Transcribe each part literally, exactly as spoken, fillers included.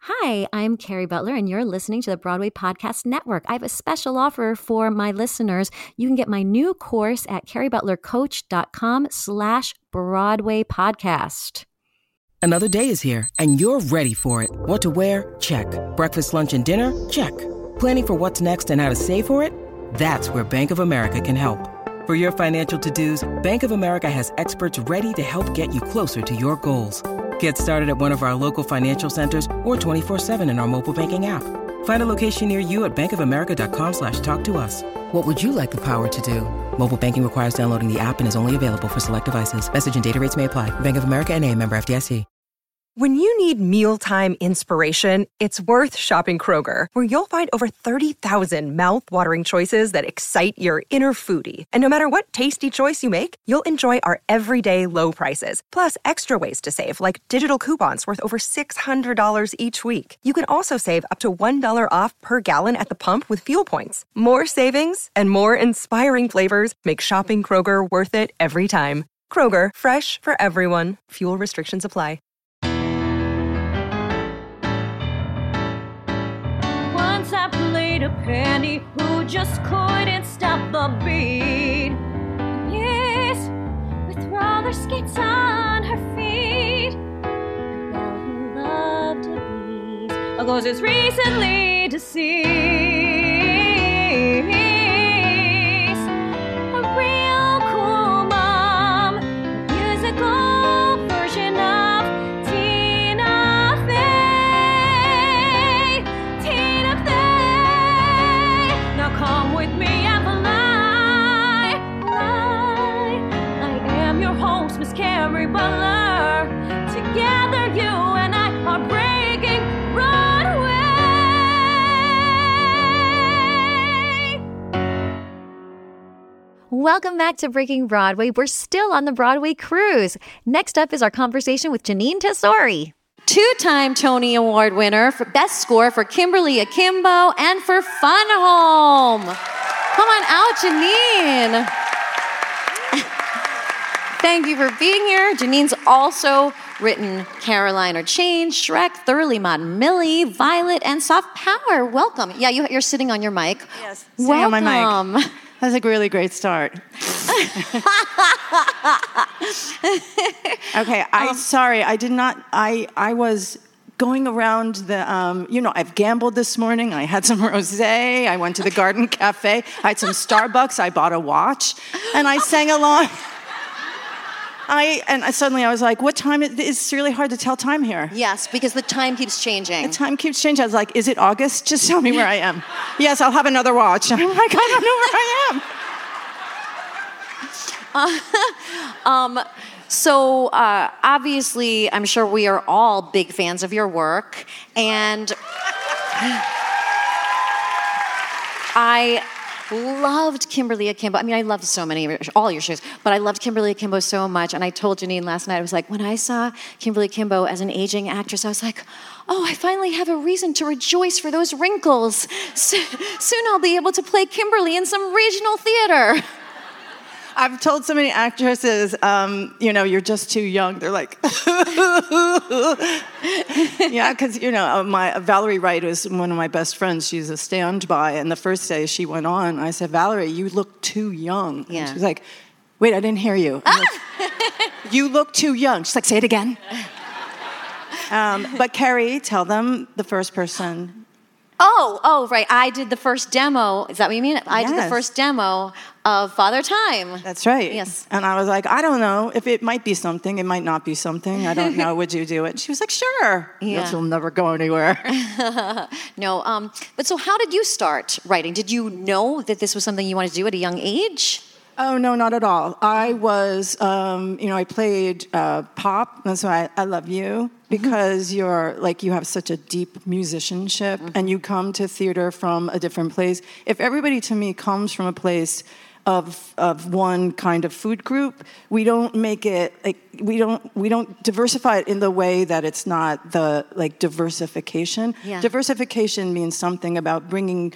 Hi, I'm Carrie Butler, and you're listening to the Broadway Podcast Network. I have a special offer for my listeners. You can get my new course at carriebutlercoach.com slash Broadway Podcast. Another day is here, and you're ready for it. What to wear? Check. Breakfast, lunch, and dinner? Check. Planning for what's next and how to save for it? That's where Bank of America can help. For your financial to-dos, Bank of America has experts ready to help get you closer to your goals. Get started at one of our local financial centers or twenty-four seven in our mobile banking app. Find a location near you at bankofamerica.com slash talk to us. What would you like the power to do? Mobile banking requires downloading the app and is only available for select devices. Message and data rates may apply. Bank of America N A, member F D I C. When you need mealtime inspiration, it's worth shopping Kroger, where you'll find over thirty thousand mouth-watering choices that excite your inner foodie. And no matter what tasty choice you make, you'll enjoy our everyday low prices, plus extra ways to save, like digital coupons worth over six hundred dollars each week. You can also save up to one dollar off per gallon at the pump with fuel points. More savings and more inspiring flavors make shopping Kroger worth it every time. Kroger, fresh for everyone. Fuel restrictions apply. I played a penny who just couldn't stop the beat. Yes, with roller skates on her feet. A girl who loved to beat. Oh, goes as recently deceased. A real cool mom, a musical version of Tina Fey. Tina Fey. Now come with me and fly, fly. I am your host, Miss Carrie Butler. Together you and I are breaking Broadway. Welcome back to Breaking Broadway. We're still on the Broadway cruise. Next up is our conversation with Jeanine Tesori. Two-time Tony Award winner for Best Score for Kimberly Akimbo and for Fun Home. Come on out, Jeanine. Thank you for being here. Janine's also written Caroline or Change, Shrek, Thoroughly Modern Millie, Violet, and Soft Power. Welcome. Yeah, you, you're sitting on your mic. Yes, sitting on my mic. That's a really great start. Okay, I um, sorry, I did not. I I was going around the. Um, you know, I've gambled this morning. I had some rosé. I went to the Garden Cafe. I had some Starbucks. I bought a watch, and I sang along. I and I, suddenly I was like, "What time is it? It's really hard to tell time here." Yes, because the time keeps changing. The time keeps changing. I was like, "Is it August? Just tell me where I am." Yes, I'll have another watch. I'm like, I don't know where I am. Uh, um, so uh, obviously, I'm sure we are all big fans of your work, and I loved Kimberly Akimbo. I mean, I loved so many, all your shows, but I loved Kimberly Akimbo so much. And I told Jeanine last night, I was like, when I saw Kimberly Akimbo as an aging actress, I was like, oh, I finally have a reason to rejoice for those wrinkles. So, soon I'll be able to play Kimberly in some regional theater. I've told so many actresses, um, you know, you're just too young. They're like, yeah, because, you know, my Valerie Wright was one of my best friends. She's a standby. And the first day she went on, I said, Valerie, you look too young. Yeah. And she was like, wait, I didn't hear you. I'm like, you look too young. She's like, say it again. um, but Carrie, tell them the first person. Oh, oh, right. I did the first demo. Is that what you mean? I Yes. did the first demo of Father Time. That's right. Yes. And I was like, I don't know. If it might be something, it might not be something. I don't know. Would you do it? She was like, sure. Yeah. This will never go anywhere. No. Um, but so how did you start writing? Did you know that this was something you wanted to do at a young age? Oh, no, not at all. I was, um, you know, I played uh, pop. That's why I, I love you, because mm-hmm. you're, like, you have such a deep musicianship, mm-hmm. and you come to theater from a different place. If everybody, to me, comes from a place of of one kind of food group, we don't make it, like, we don't we don't diversify it in the way that it's not the, like, diversification. Yeah. Diversification means something about bringing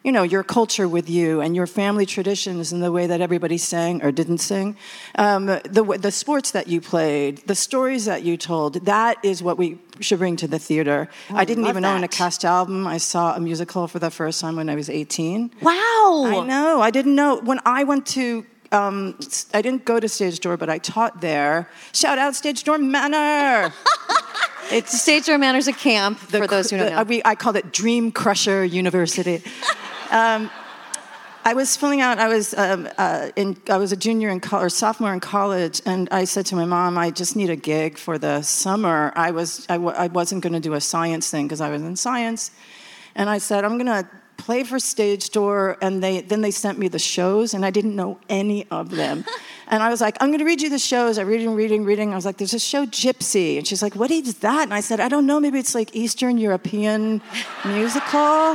you know, your culture with you and your family traditions and the way that everybody sang or didn't sing, um, the the sports that you played, the stories that you told, that is what we should bring to the theater. Oh, I didn't love even that. own a cast album. I saw a musical for the first time when I was eighteen. Wow. I know. I didn't know. When I went to, um, I didn't go to Stage Door, but I taught there. Shout out Stage Door Manor. It's Stage Door Manor's a camp, The for those who don't the- know. We, I called it Dream Crusher University. um, I was filling out. I was um, uh, in. I was a junior in co- or sophomore in college, and I said to my mom, "I just need a gig for the summer." I was. I, w- I wasn't going to do a science thing because I was in science, and I said, "I'm going to play for Stage Door." And they then they sent me the shows, and I didn't know any of them. And I was like, I'm going to read you the shows. I reading, reading, reading. I was like, there's a show, Gypsy. And she's like, what is that? And I said, I don't know. Maybe it's like Eastern European musical.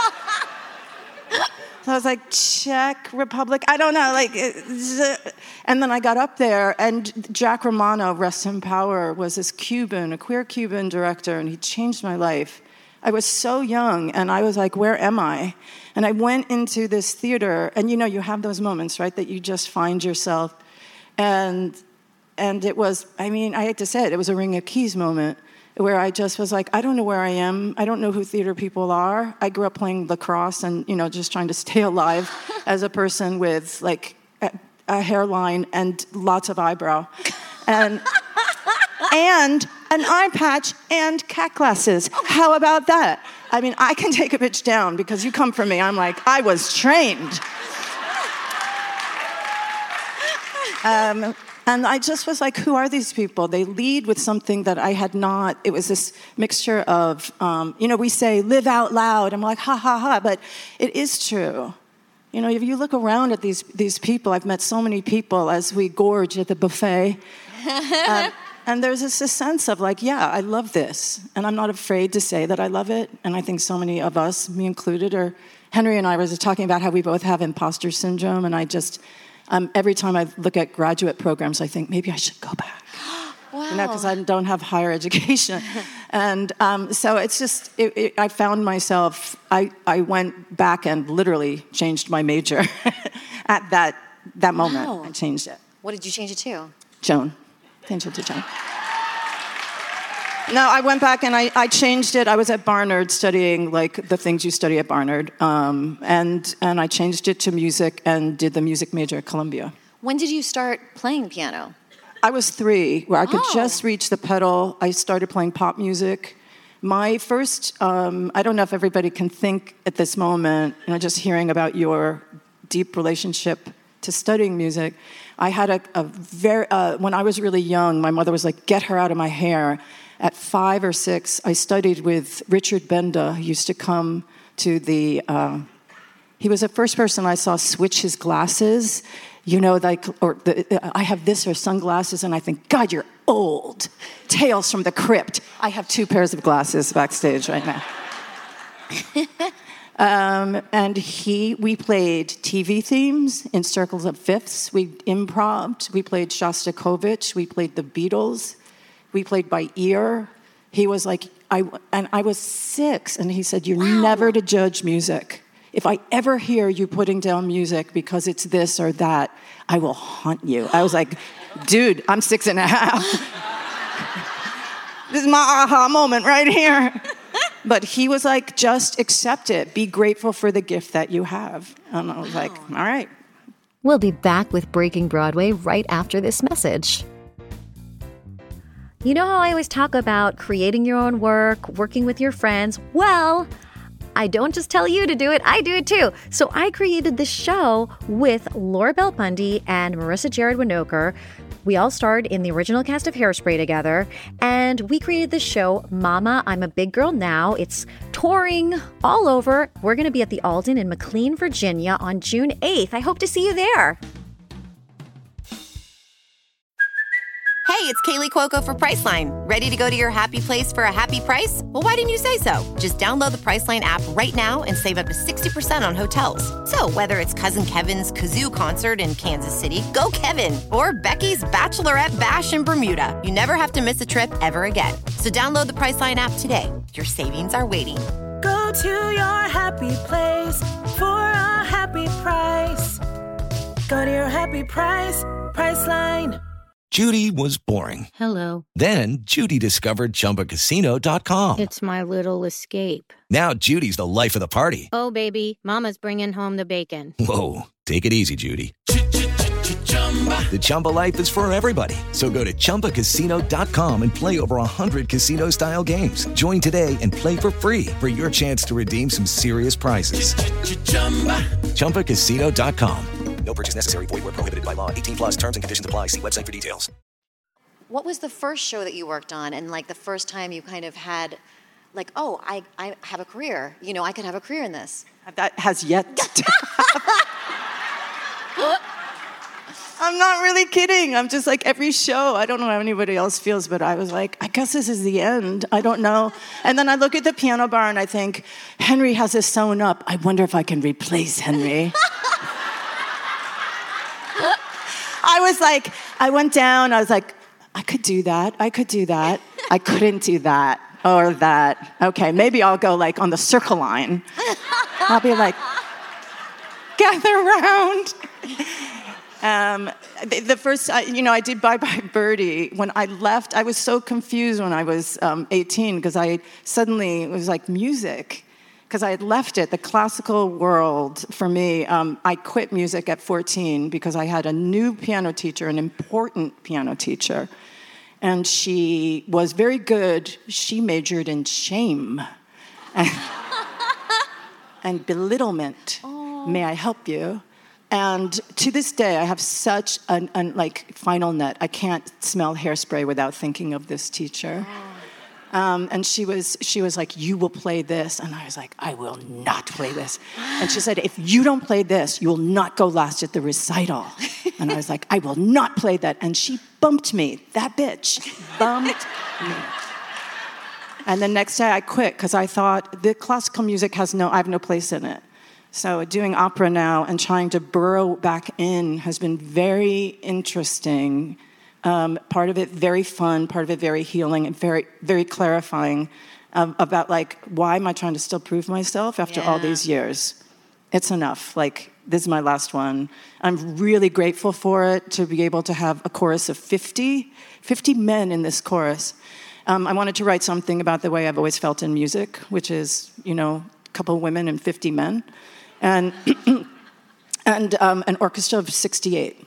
So I was like, Czech Republic. I don't know. Like, and then I got up there, and Jack Romano, rest in power, was this Cuban, a queer Cuban director, and he changed my life. I was so young, and I was like, where am I? And I went into this theater, and you know, you have those moments, right, that you just find yourself. And and it was, I mean, I hate to say it, it was a Ring of Keys moment where I just was like, I don't know where I am. I don't know who theater people are. I grew up playing lacrosse and, you know, just trying to stay alive as a person with, like, a, a hairline and lots of eyebrow. And... and an eye patch and cat glasses. How about that? I mean, I can take a bitch down because you come from me. I'm like, I was trained. Um, and I just was like, who are these people? They lead with something that I had not. It was this mixture of, um, you know, we say, live out loud. I'm like, ha, ha, ha. But it is true. You know, if you look around at these, these people, I've met so many people as we gorge at the buffet. Um, And there's this, this sense of like, yeah, I love this. And I'm not afraid to say that I love it. And I think so many of us, me included, or Henry and I were talking about how we both have imposter syndrome. And I just, um, every time I look at graduate programs, I think maybe I should go back. Wow. You know, because I don't have higher education. And um, so it's just, it, it, I found myself, I, I went back and literally changed my major at that, that moment. Wow. I changed it. What did you change it to? Joan. Changed it to Joan. No, I went back and I, I changed it. I was at Barnard studying like the things you study at Barnard. Um, and, and I changed it to music and did the music major at Columbia. When did you start playing piano? I was three, where I could Oh. just reach the pedal. I started playing pop music. My first, um, I don't know if everybody can think at this moment, you know, just hearing about your deep relationship to studying music. I had a, a very, uh, when I was really young, my mother was like, get her out of my hair. At five or six, I studied with Richard Benda, who used to come to the, uh, he was the first person I saw switch his glasses. You know, like, or the, I have this or sunglasses, and I think, God, you're old. Tales from the Crypt. I have two pairs of glasses backstage right now. um, and he, we played T V themes in circles of fifths. We improv'd. We played Shostakovich. We played the Beatles. We played by ear. He was like, I, and I was six, and he said, you're wow. never to judge music. If I ever hear you putting down music because it's this or that, I will hunt you. I was like, dude, I'm six and a half. This is my aha moment right here. But he was like, just accept it. Be grateful for the gift that you have. And I was like, all right. We'll be back with Breaking Broadway right after this message. You know how I always talk about creating your own work, working with your friends? Well, I don't just tell you to do it, I do it too. So I created this show with Laura Bell Bundy and Marissa Jared Winokur. We all starred in the original cast of Hairspray together, and we created this show, Mama, I'm a Big Girl Now. It's touring all over. We're going to be at the Alden in McLean, Virginia on June eighth. I hope to see you there. Hey, it's Kaylee Cuoco for Priceline. Ready to go to your happy place for a happy price? Well, why didn't you say so? Just download the Priceline app right now and save up to sixty percent on hotels. So whether it's Cousin Kevin's Kazoo Concert in Kansas City, go Kevin, or Becky's Bachelorette Bash in Bermuda, you never have to miss a trip ever again. So download the Priceline app today. Your savings are waiting. Go to your happy place for a happy price. Go to your happy price, Priceline. Judy was boring. Hello. Then Judy discovered Chumba Casino dot com. It's my little escape. Now Judy's the life of the party. Oh, baby, mama's bringing home the bacon. Whoa, take it easy, Judy. The Chumba life is for everybody. So go to Chumba Casino dot com and play over one hundred casino-style games. Join today and play for free for your chance to redeem some serious prizes. Chumba Casino dot com. No purchase necessary. Void where prohibited by law. eighteen plus terms and conditions apply. See website for details. What was the first show that you worked on, and like the first time you kind of had, like, oh, I, I have a career. You know, I could have a career in this. That has yet to happen. I'm not really kidding. I'm just like, every show, I don't know how anybody else feels, but I was like, I guess this is the end. I don't know. And then I look at the piano bar and I think, Henry has this sewn up. I wonder if I can replace Henry. I was like, I went down, I was like, I could do that, I could do that. I couldn't do that or that. Okay, maybe I'll go like on the circle line. I'll be like, gather around. Um, the, the first, I, you know, I did Bye Bye Birdie. When I left, I was so confused when I was um, eighteen because I suddenly, it was like music. Because I had left it, the classical world, for me, um, I quit music at fourteen because I had a new piano teacher, an important piano teacher, and she was very good. She majored in shame and, and belittlement. Oh. May I help you? And to this day, I have such an, an like final net. I can't smell hairspray without thinking of this teacher. Oh. Um, and she was she was like, you will play this. And I was like, I will not play this. And she said, if you don't play this, you will not go last at the recital. And I was like, I will not play that. And she bumped me. That bitch bumped me. And the next day I quit because I thought the classical music has no, I have no place in it. So doing opera now and trying to burrow back in has been very interesting. Um, part of it very fun, part of it very healing, and very, very clarifying um, about like, why am I trying to still prove myself after yeah. all these years? It's enough. Like, this is my last one. I'm really grateful for it, to be able to have a chorus of fifty, fifty men in this chorus. Um, I wanted to write something about the way I've always felt in music, which is, you know, a couple of women and fifty men, and and um, an orchestra of sixty-eight.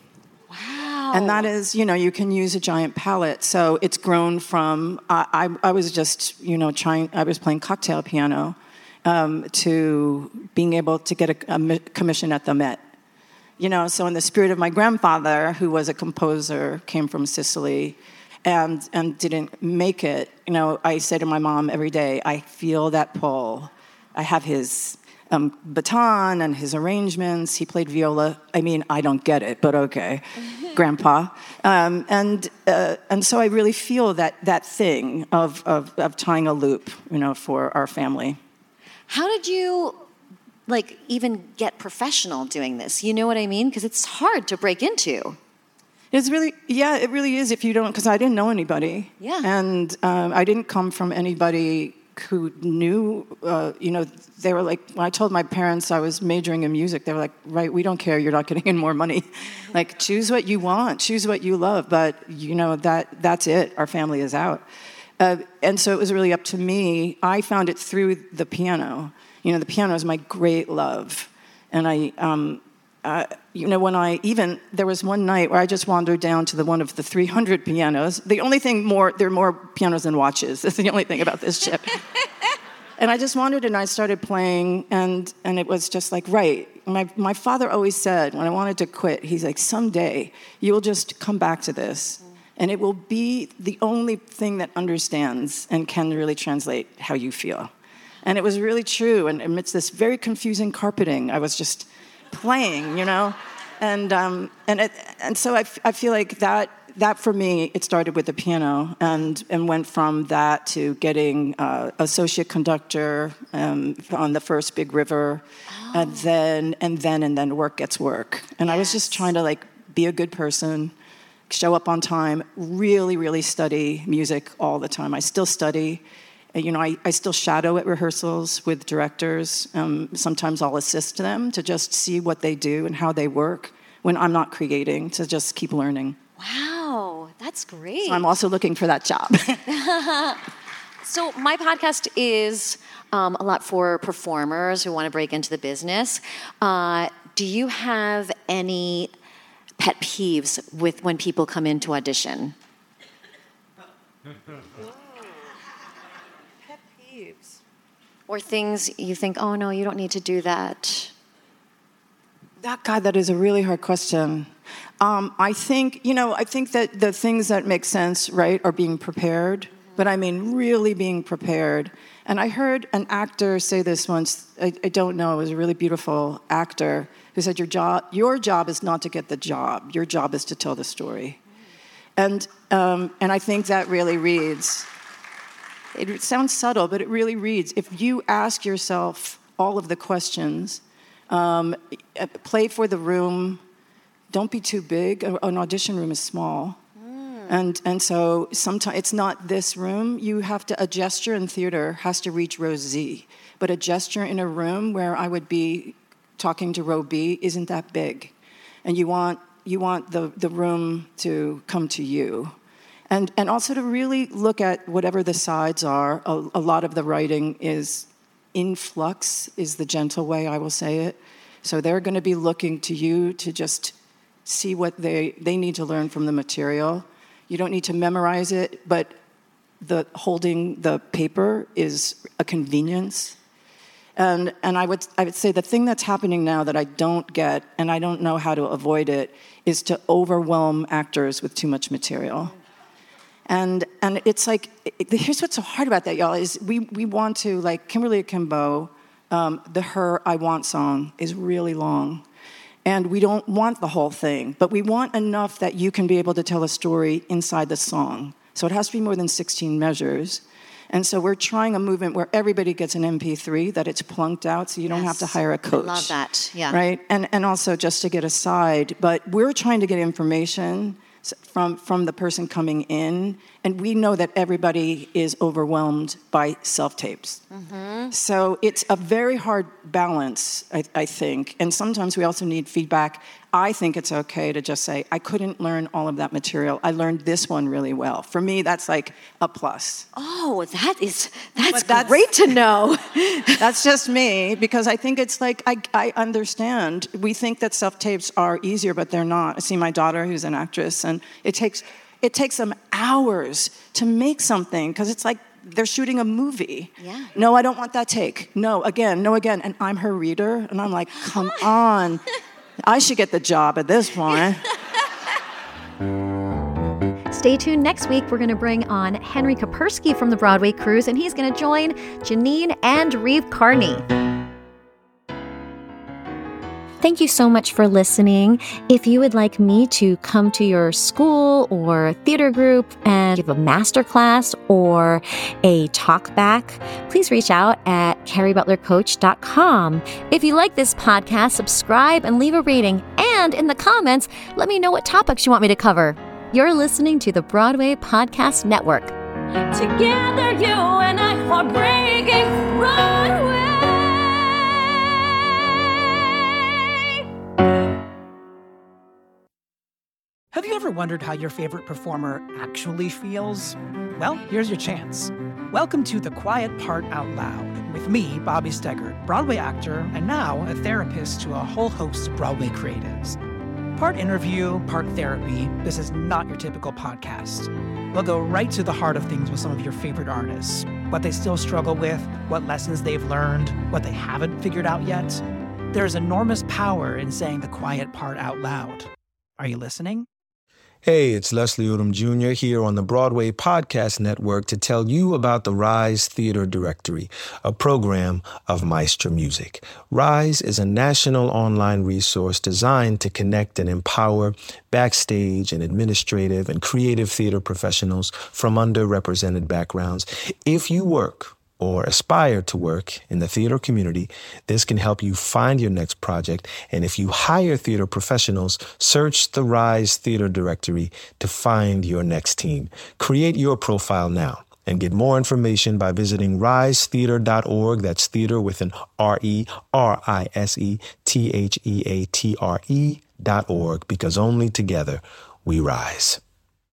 And that is, you know, you can use a giant palette. So it's grown from, uh, I, I was just, you know, trying, I was playing cocktail piano um, to being able to get a, a commission at the Met. You know, so in the spirit of my grandfather, who was a composer, came from Sicily, and, and didn't make it, you know, I say to my mom every day, I feel that pull. I have his um, baton and his arrangements. He played viola. I mean, I don't get it, but okay. Grandpa, um, and uh, and so I really feel that that thing of, of of tying a loop, you know, for our family. How did you, like, even get professional doing this? You know what I mean? Because it's hard to break into. It's really, yeah, it really is. If you don't, because I didn't know anybody, yeah, and um, I didn't come from anybody who knew, uh, you know, they were like, when I told my parents I was majoring in music, they were like, right, we don't care, you're not getting in more money. Like, choose what you want, choose what you love, but, you know, that that's it, our family is out. Uh, and so it was really up to me. I found it through the piano. You know, the piano is my great love. And I, um, uh, you know, when I even, there was one night where I just wandered down to the one of the three hundred pianos. The only thing more, there are more pianos than watches. That's the only thing about this ship. And I just wandered and I started playing, and, and it was just like, right. My, my father always said, when I wanted to quit, he's like, someday you'll just come back to this, and it will be the only thing that understands and can really translate how you feel. And it was really true, and amidst this very confusing carpeting, I was just playing, you know? And um, and it, and so I, f- I feel like that, that for me, it started with the piano, and, and went from that to getting uh, associate conductor um, on the first Big River, oh. and then and then and then work gets work. And yes. I was just trying to like be a good person, show up on time, really, really study music all the time. I still study, you know, I, I still shadow at rehearsals with directors. Um, sometimes I'll assist them to just see what they do and how they work when I'm not creating, to just keep learning. Wow, that's great. So I'm also looking for that job. So my podcast is um, a lot for performers who want to break into the business. Uh, do you have any pet peeves with when people come in to audition? Pet peeves. Or things you think, oh no, you don't need to do that? That, God, that is a really hard question. Um, I think, you know, I think that the things that make sense, right, are being prepared. But I mean, really being prepared. And I heard an actor say this once, I, I don't know, it was a really beautiful actor, who said, your job, your job is not to get the job, your job is to tell the story. And, um, and I think that really reads, it sounds subtle, but it really reads. If you ask yourself all of the questions, um, play for the room, don't be too big, an audition room is small. And and so sometimes it's not this room. You have to, a gesture in theater has to reach row Z. But a gesture in a room where I would be talking to row B isn't that big. And you want you want the, the room to come to you. And and also to really look at whatever the sides are. A, a lot of the writing is in flux, is the gentle way I will say it. So they're going to be looking to you to just see what they, they need to learn from the material. You don't need to memorize it, but the holding the paper is a convenience. And and I would I would say the thing that's happening now that I don't get, and I don't know how to avoid it, is to overwhelm actors with too much material. And and it's like, it, here's what's so hard about that, y'all, is we, we want to, like Kimberly Akimbo, um, the Her I Want song is really long. And we don't want the whole thing, but we want enough that you can be able to tell a story inside the song. So it has to be more than sixteen measures. And so we're trying a movement where everybody gets an M P three, that it's plunked out, so you don't Yes. have to hire a coach. I love that, yeah. Right? And and also just to get a side, but we're trying to get information from, from the person coming in, and we know that everybody is overwhelmed by self-tapes. Mm-hmm. So it's a very hard balance, I, I think, and sometimes we also need feedback. I think it's okay to just say, I couldn't learn all of that material. I learned this one really well. For me, that's like a plus. Oh, that is, that's, that's great to know. That's just me, because I think it's like, I, I understand. We think that self-tapes are easier, but they're not. I see my daughter, who's an actress, and it takes it takes them hours to make something, because it's like they're shooting a movie. Yeah. No, I don't want that take. No, again, no, again. And I'm her reader, and I'm like, come on. I should get the job at this point. Stay tuned. Next week, we're going to bring on Henry Kapersky from the Broadway Cruise, and he's going to join Janine and Reeve Carney. Thank you so much for listening. If you would like me to come to your school or theater group and give a masterclass or a talk back, please reach out at carrie butler coach dot com. If you like this podcast, subscribe and leave a rating. And in the comments, let me know what topics you want me to cover. You're listening to the Broadway Podcast Network. Together, you and I are breaking Broadway. Have you ever wondered how your favorite performer actually feels? Well, here's your chance. Welcome to The Quiet Part Out Loud with me, Bobby Steggert, Broadway actor and now a therapist to a whole host of Broadway creatives. Part interview, part therapy, this is not your typical podcast. We'll go right to the heart of things with some of your favorite artists, what they still struggle with, what lessons they've learned, what they haven't figured out yet. There's enormous power in saying the quiet part out loud. Are you listening? Hey, it's Leslie Odom Junior here on the Broadway Podcast Network to tell you about the Rise Theater Directory, a program of Maestro Music. Rise is a national online resource designed to connect and empower backstage and administrative and creative theater professionals from underrepresented backgrounds. If you work or aspire to work in the theater community, this can help you find your next project. And if you hire theater professionals, search the Rise Theater Directory to find your next team. Create your profile now And get more information by visiting rise theater dot org. That's theater with an R E R I S E T H E A T R E dot org, because only together we rise.